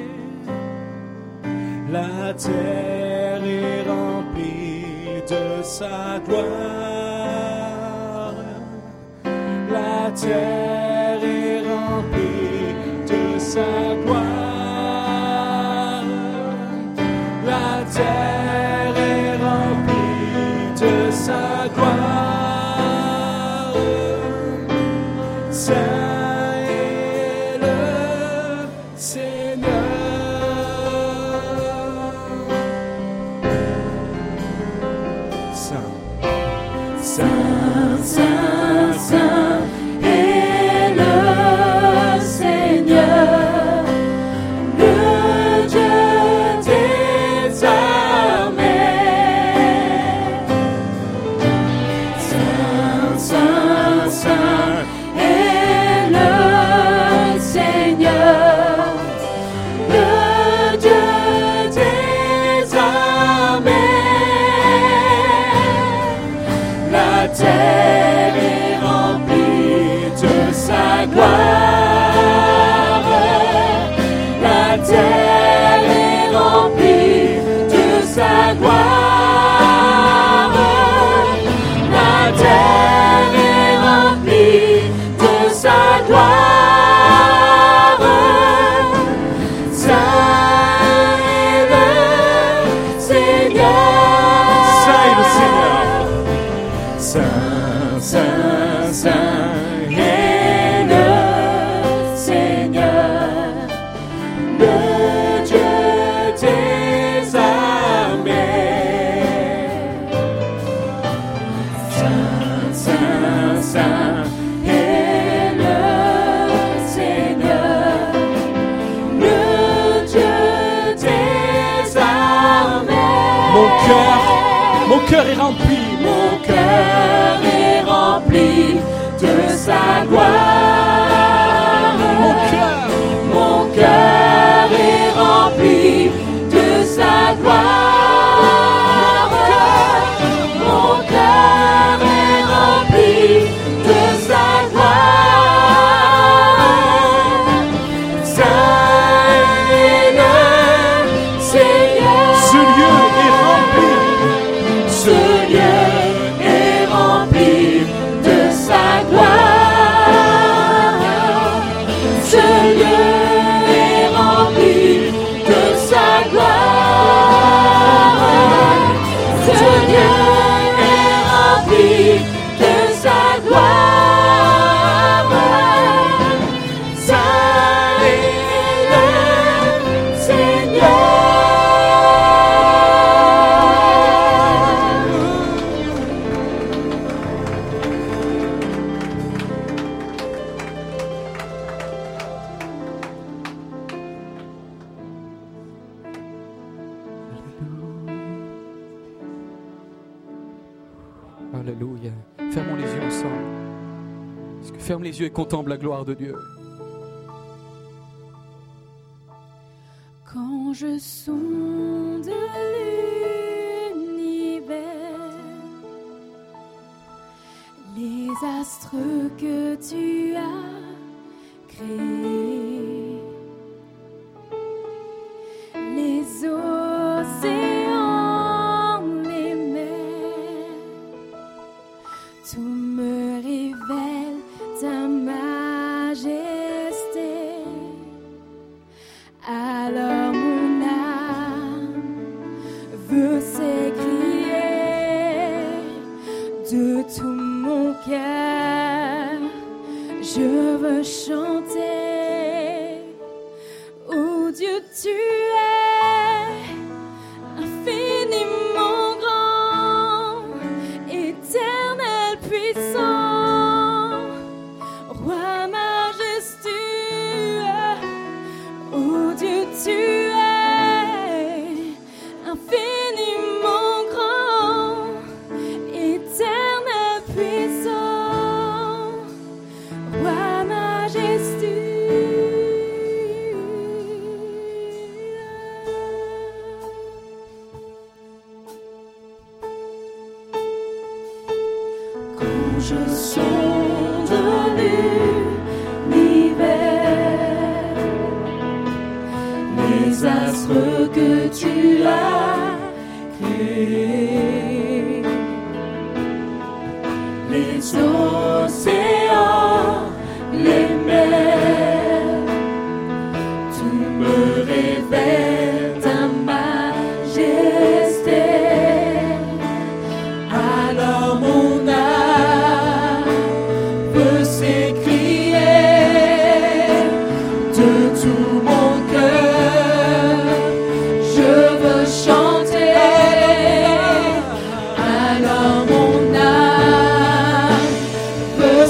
La terre est remplie de sa gloire. La terre est remplie de sa gloire. La terre est remplie de sa gloire. Saint est le Seigneur. Saint, Saint, Saint, Saint est le Seigneur, le Dieu des armées. Saint, Saint, Saint est le Seigneur, le Dieu des armées. La terre est remplie de sa gloire. La terre est remplie de sa gloire. La terre est remplie de sa gloire. Saint est le Seigneur. Saint est le Seigneur. Saint, Saint, Saint est le Seigneur, le Dieu des armées. Saint, Saint, Saint est le Seigneur, le Dieu des armées. Mon cœur, mon cœur est rempli. Mon cœur est rempli de sa gloire. Mon cœur, mon cœur est rempli de sa gloire. Mon cœur est rempli de sa gloire. Saint est le Seigneur. Ce lieu est rempli. Ce lieu est rempli de sa gloire. Alléluia. Fermons les yeux ensemble. Parce que ferme les yeux et contemple la gloire de Dieu. Quand je sonde l'univers, les astres que tu as créés, les océans, les mers, tout me révèle ta majesté. Alors mon âme veut s'écrier de tout mon cœur. Je veux chanter, oh Dieu, tu es infiniment grand, éternel, puissant, roi majestueux. Oh Dieu, tu es infiniment grand, éternel, puissant, roi majestueux. Quand je sonde l'univers, les astres que tu as créés, les océans, les mers, tout me révèle ta majesté. Alors mon âme veut s'écrier de tout mon cœur. Je veux chanter, alors mon âme veut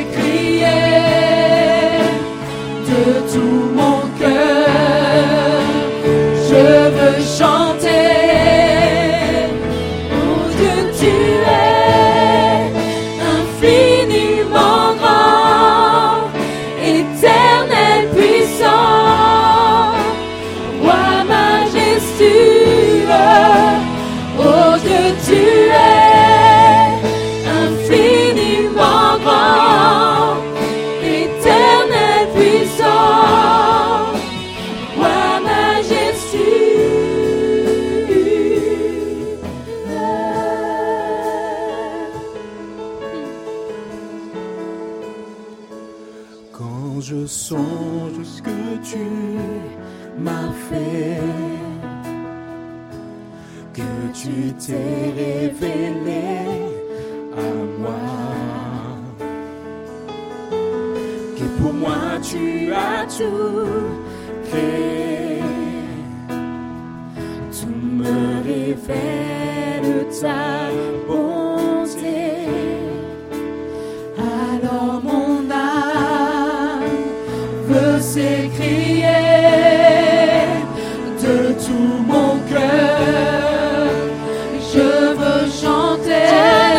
s'écrier de tout mon cœur. Je veux chanter, oh Dieu, tu es infiniment grand, éternel, puissant, roi majestueux. Oh Dieu, tu es infiniment grand, éternel, puissant, roi majestueux. Quand je songe ce que tu m'as fait, que tu t'es révélé à moi, que pour moi tu as tout créé, tout me révèle ta bonté. Alors mon âme veut s'écrier de tout mon cœur. Je veux chanter,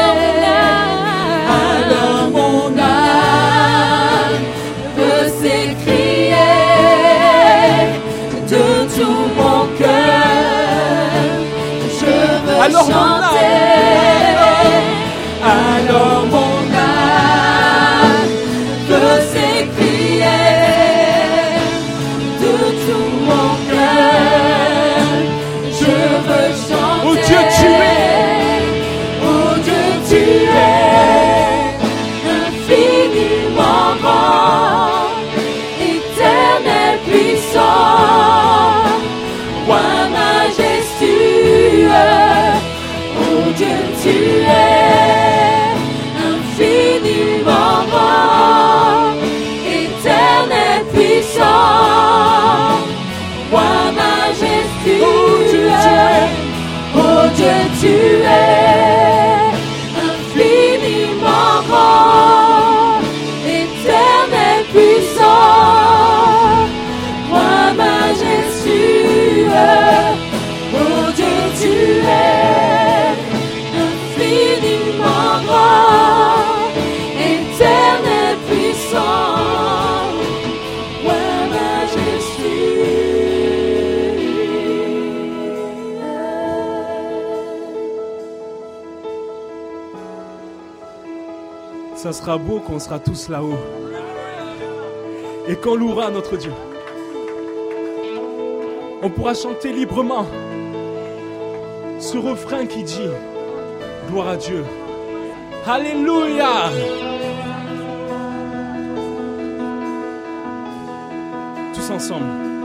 alors mon âme veut s'écrier de tout mon cœur. Je veux Alors mon âme, chanter, alors mon âme veut s'écrier de tout mon cœur. Je veux chanter, oh Dieu, tu es, oh Dieu, tu es infiniment grand, éternel, puissant, roi majestueux. Oh Dieu, tu es infiniment grand, éternel, puissant, roi majestueux. Oh Dieu, tu es infiniment grand, éternel, puissant, roi majestueux. Oh Dieu, tu es infiniment Ça sera beau quand on sera tous là-haut. Et qu'on louera notre Dieu. On pourra chanter librement ce refrain qui dit gloire à Dieu. Alléluia. Tous ensemble.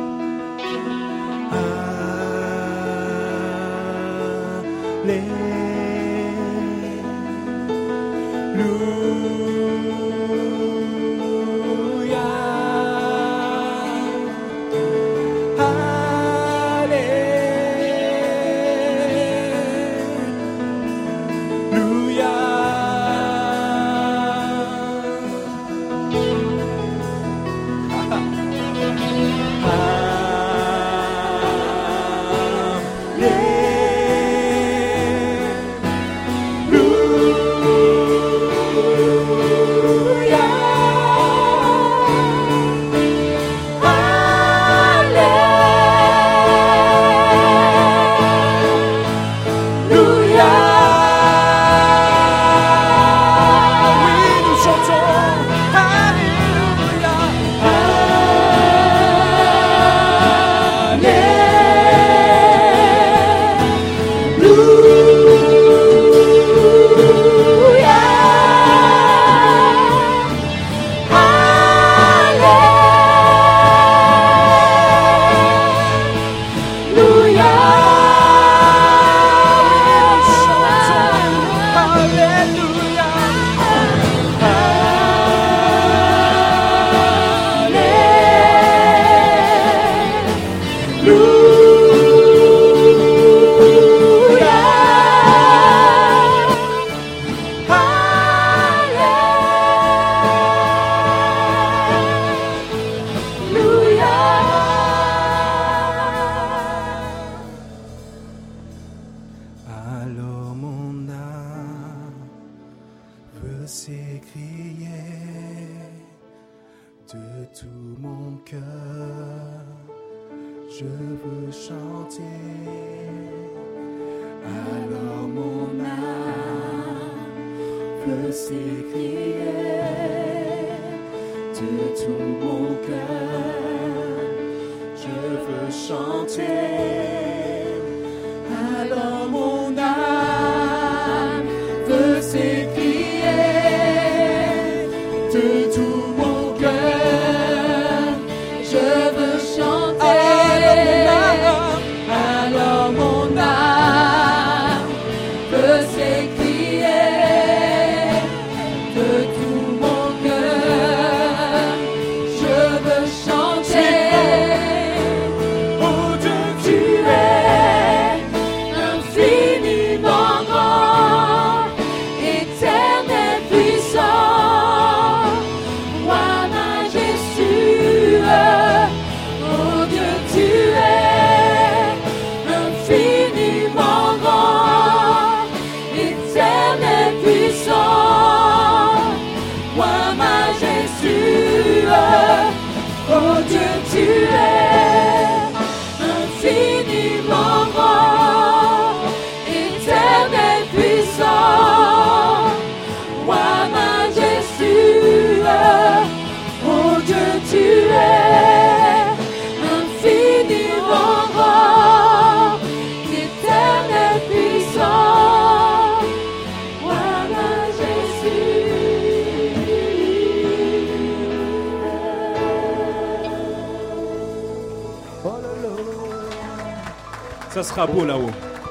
Ça sera beau là-haut.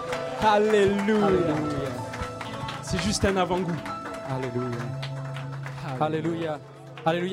Alléluia. Alléluia. C'est juste un avant-goût. Alléluia. Alléluia. Alléluia.